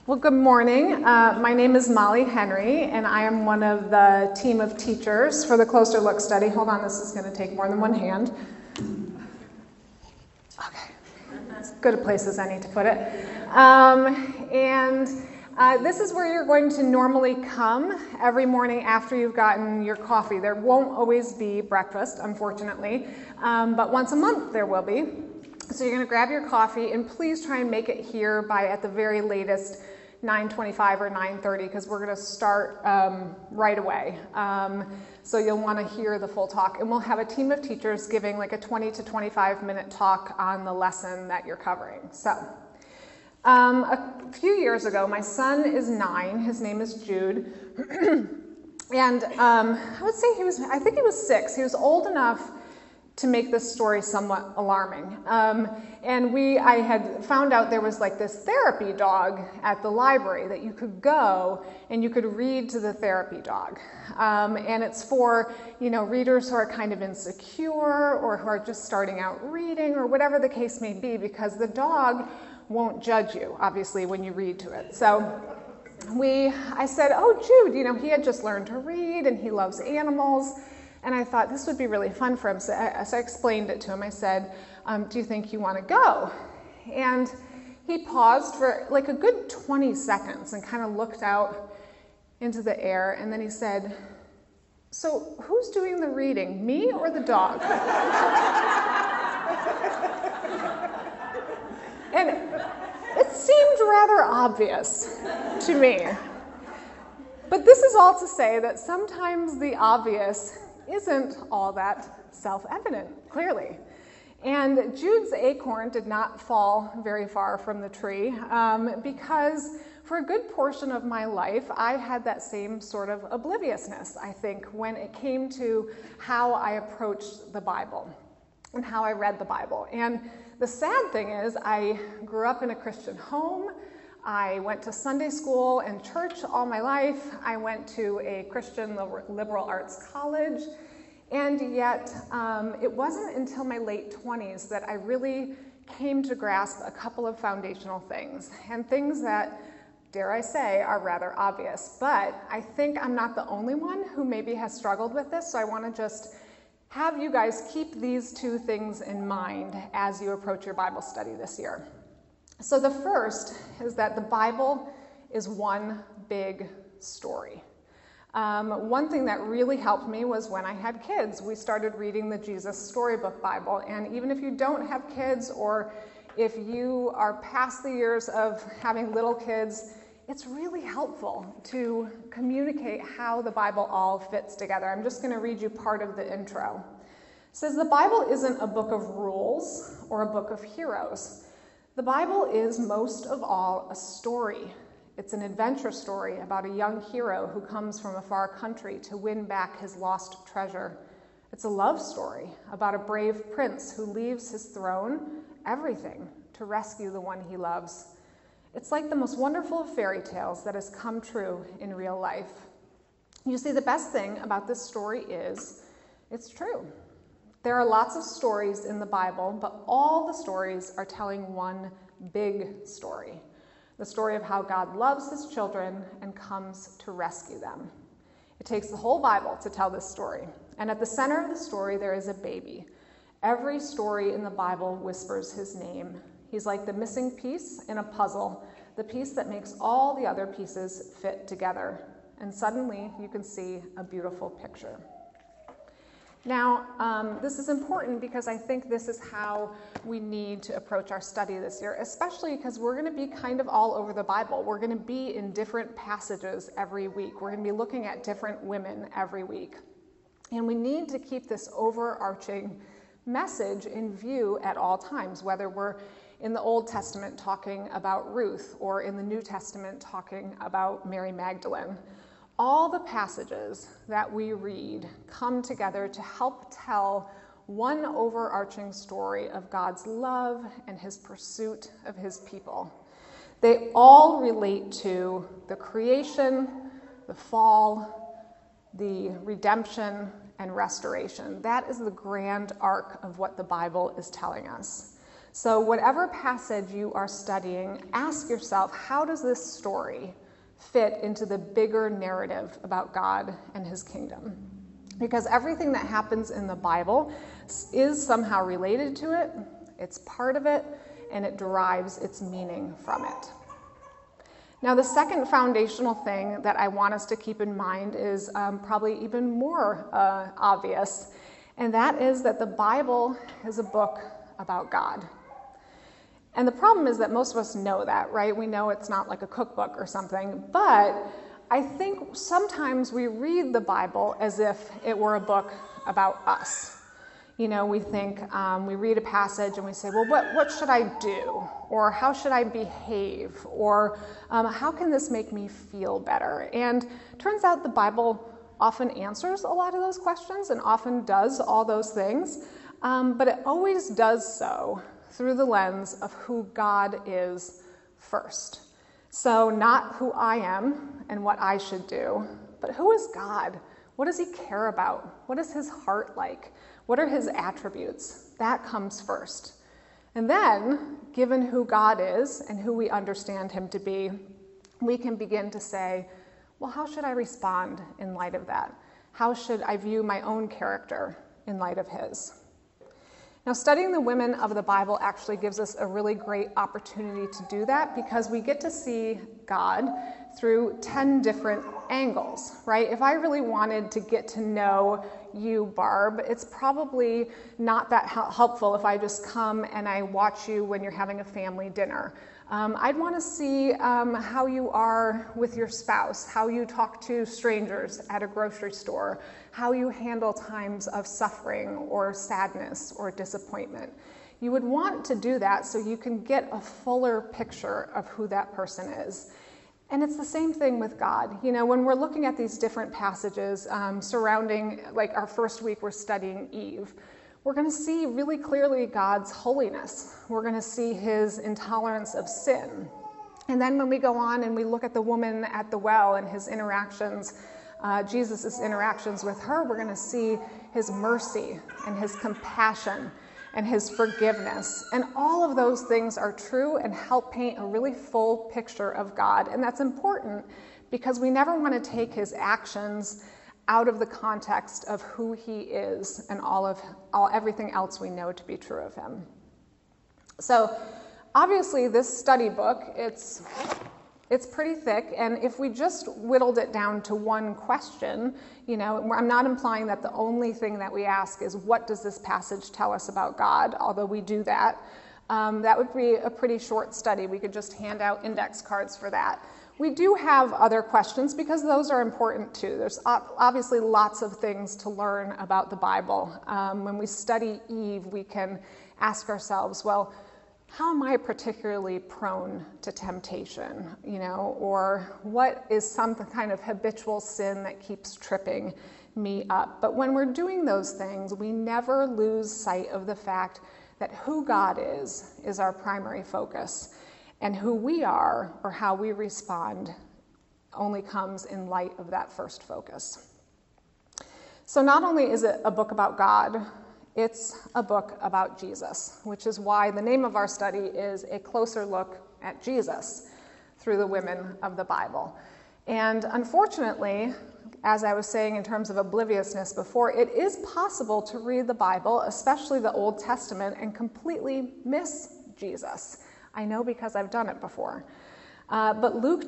Well, good morning. My name is Molly Henry, and I am one of the team of teachers for the Closer Look study. Hold on, this is going to take more than one hand. Okay, as good a place as any to put it. This is where you're going to normally come every morning after you've gotten your coffee. There won't always be breakfast, unfortunately, but once a month there will be. So you're going to grab your coffee, and please try and make it here by, at the very latest, 9:25 or 9:30, because we're going to start right away. So you'll want to hear the full talk. And we'll have a team of teachers giving like a 20 to 25 minute talk on the lesson that you're covering. So a few years ago, my son is 9. His name is Jude. And I would say I think he was 6. He was old enough to make this story somewhat alarming. I had found out there was like this therapy dog at the library that you could go and you could read to the therapy dog. And it's for, readers who are kind of insecure or who are just starting out reading or whatever the case may be, because the dog won't judge you, obviously, when you read to it. So I said, oh, Jude, he had just learned to read and he loves animals. And I thought this would be really fun for him. So I explained it to him. I said, do you think you want to go? And he paused for like a good 20 seconds and kind of looked out into the air. And then he said, so who's doing the reading, me or the dog? And it seemed rather obvious to me. But this is all to say that sometimes the obvious isn't all that self-evident, clearly. And Jude's acorn did not fall very far from the tree because for a good portion of my life, I had that same sort of obliviousness, I think, when it came to how I approached the Bible and how I read the Bible. And the sad thing is I grew up in a Christian home. I went to Sunday school and church all my life. I went to a Christian liberal arts college. And yet, it wasn't until my late 20s that I really came to grasp a couple of foundational things, and things that, dare I say, are rather obvious. But I think I'm not the only one who maybe has struggled with this, so I want to just have you guys keep these two things in mind as you approach your Bible study this year. So the first is that the Bible is one big story. One thing that really helped me was when I had kids. We started reading the Jesus Storybook Bible, and even if you don't have kids or if you are past the years of having little kids, it's really helpful to communicate how the Bible all fits together. I'm just going to read you part of the intro. It says, the Bible isn't a book of rules or a book of heroes. The Bible is most of all a story. It's an adventure story about a young hero who comes from a far country to win back his lost treasure. It's a love story about a brave prince who leaves his throne, everything, to rescue the one he loves. It's like the most wonderful of fairy tales that has come true in real life. You see, the best thing about this story is it's true. There are lots of stories in the Bible, but all the stories are telling one big story. The story of how God loves his children and comes to rescue them. It takes the whole Bible to tell this story. And at the center of the story, there is a baby. Every story in the Bible whispers his name. He's like the missing piece in a puzzle, the piece that makes all the other pieces fit together. And suddenly, you can see a beautiful picture. Now, this is important because I think this is how we need to approach our study this year, especially because we're going to be kind of all over the Bible. We're going to be in different passages every week. We're going to be looking at different women every week. And we need to keep this overarching message in view at all times, whether we're in the Old Testament talking about Ruth or in the New Testament talking about Mary Magdalene. All the passages that we read come together to help tell one overarching story of God's love and his pursuit of his people. They all relate to the creation, the fall, the redemption, and restoration. That is the grand arc of what the Bible is telling us. So whatever passage you are studying, ask yourself, how does this story fit into the bigger narrative about God and his kingdom? Because everything that happens in the Bible is somehow related to it, it's part of it, and it derives its meaning from it. Now, the second foundational thing that I want us to keep in mind is probably even more obvious, and that is that the Bible is a book about God. And the problem is that most of us know that, right? We know it's not like a cookbook or something, but I think sometimes we read the Bible as if it were a book about us. You know, we think, we read a passage and we say, well, what should I do? Or how should I behave? Or how can this make me feel better? And it turns out the Bible often answers a lot of those questions and often does all those things, but it always does so through the lens of who God is first. So not who I am and what I should do, but who is God? What does he care about? What is his heart like? What are his attributes? That comes first. And then, given who God is and who we understand him to be, we can begin to say, well, how should I respond in light of that? How should I view my own character in light of his? Now, studying the women of the Bible actually gives us a really great opportunity to do that because we get to see God through 10 different angles, right? If I really wanted to get to know you, Barb, it's probably not that helpful if I just come and I watch you when you're having a family dinner. I'd want to see how you are with your spouse, how you talk to strangers at a grocery store, how you handle times of suffering or sadness or disappointment. You would want to do that so you can get a fuller picture of who that person is. And it's the same thing with God. You know, when we're looking at these different passages surrounding, like our first week we're studying Eve, we're going to see really clearly God's holiness. We're going to see his intolerance of sin. And then when we go on and we look at the woman at the well and his interactions, Jesus' interactions with her, we're going to see his mercy and his compassion and his forgiveness. And all of those things are true and help paint a really full picture of God. And that's important because we never want to take his actions out of the context of who he is and everything else we know to be true of him. So obviously this study book, it's pretty thick, and if we just whittled it down to one question, you know, I'm not implying that the only thing that we ask is what does this passage tell us about God, although we do that. That would be a pretty short study. We could just hand out index cards for that. We do have other questions because those are important too. There's obviously lots of things to learn about the Bible. When we study Eve, we can ask ourselves, well, how am I particularly prone to temptation, you know, or what is some kind of habitual sin that keeps tripping me up? But when we're doing those things, we never lose sight of the fact that who God is our primary focus. And who we are, or how we respond, only comes in light of that first focus. So not only is it a book about God, it's a book about Jesus, which is why the name of our study is A Closer Look at Jesus through the Women of the Bible. And unfortunately, as I was saying in terms of obliviousness before, it is possible to read the Bible, especially the Old Testament, and completely miss Jesus. I know because I've done it before. But Luke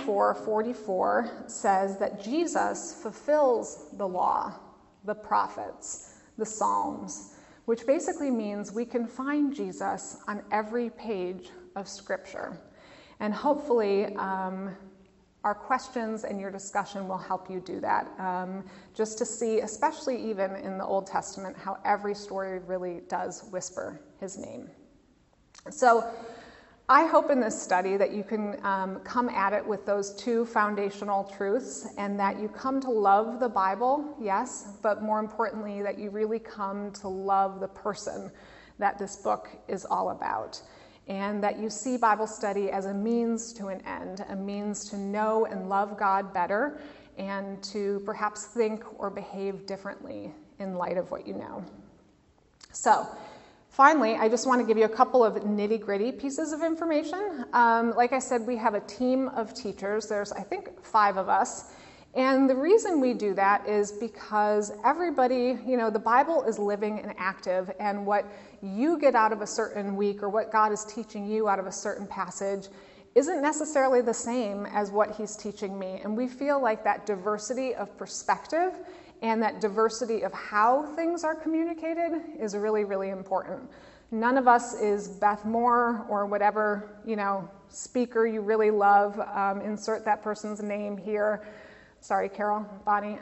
24:44 says that Jesus fulfills the law, the prophets, the Psalms, which basically means we can find Jesus on every page of Scripture. And hopefully our questions and your discussion will help you do that, just to see, especially even in the Old Testament, how every story really does whisper his name. So I hope in this study that you can come at it with those two foundational truths and that you come to love the Bible, yes, but more importantly, that you really come to love the person that this book is all about, and that you see Bible study as a means to an end, a means to know and love God better and to perhaps think or behave differently in light of what you know. So, Finally, I just want to give you a couple of nitty-gritty pieces of information. Like I said, we have a team of teachers. There's, I think, 5 of us. And the reason we do that is because everybody, the Bible is living and active, and what you get out of a certain week or what God is teaching you out of a certain passage isn't necessarily the same as what he's teaching me. And we feel like that diversity of perspective and that diversity of how things are communicated is really, really important. None of us is Beth Moore or whatever, speaker you really love. Insert that person's name here. Sorry, Carol, Bonnie.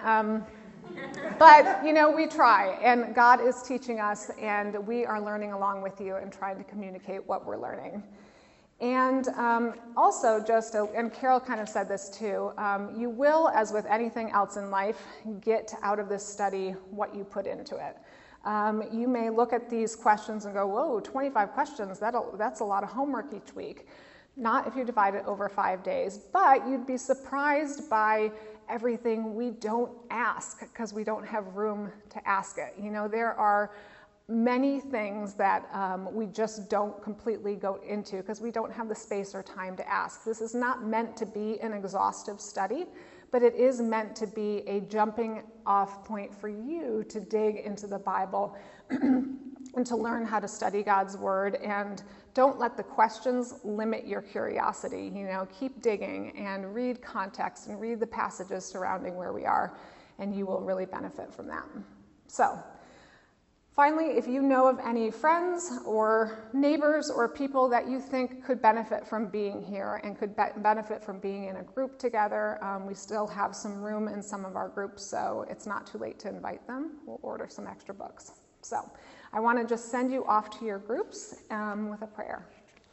But, we try, and God is teaching us, and we are learning along with you and trying to communicate what we're learning. And also and Carol kind of said this too, you will, as with anything else in life, get out of this study what you put into it. You may look at these questions and go, whoa, 25 questions, that's a lot of homework each week. Not if you divide it over 5 days, but you'd be surprised by everything we don't ask because we don't have room to ask it. There are many things that we just don't completely go into because we don't have the space or time to ask. This is not meant to be an exhaustive study, but it is meant to be a jumping off point for you to dig into the Bible and to learn how to study God's Word. And don't let the questions limit your curiosity. Keep digging and read context and read the passages surrounding where we are, and you will really benefit from that. So, finally, if you know of any friends or neighbors or people that you think could benefit from being here and could benefit from being in a group together, we still have some room in some of our groups, so it's not too late to invite them. We'll order some extra books. So I want to just send you off to your groups with a prayer.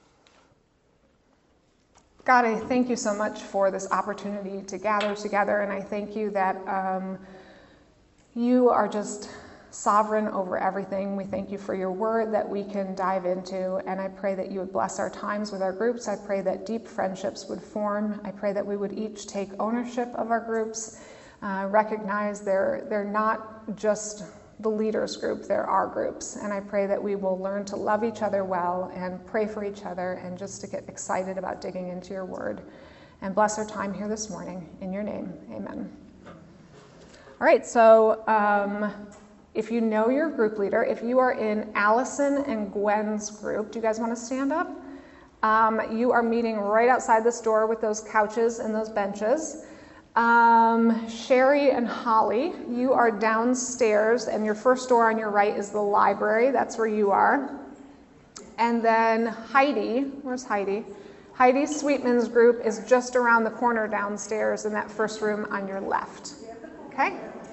God, I thank you so much for this opportunity to gather together, and I thank you that you are just sovereign over everything. We thank you for your word that we can dive into, and I pray that you would bless our times with our groups. I pray that deep friendships would form. I pray that we would each take ownership of our groups, recognize they're not just the leaders group, they're our groups, and I pray that we will learn to love each other well and pray for each other and just to get excited about digging into your word. And bless our time here this morning. In your name, amen. All right, so if you know your group leader, if you are in Allison and Gwen's group, do you guys want to stand up? You are meeting right outside this door with those couches and those benches. Sherry and Holly, you are downstairs, and your first door on your right is the library. That's where you are. And then Heidi, where's Heidi? Heidi Sweetman's group is just around the corner downstairs in that first room on your left. Okay?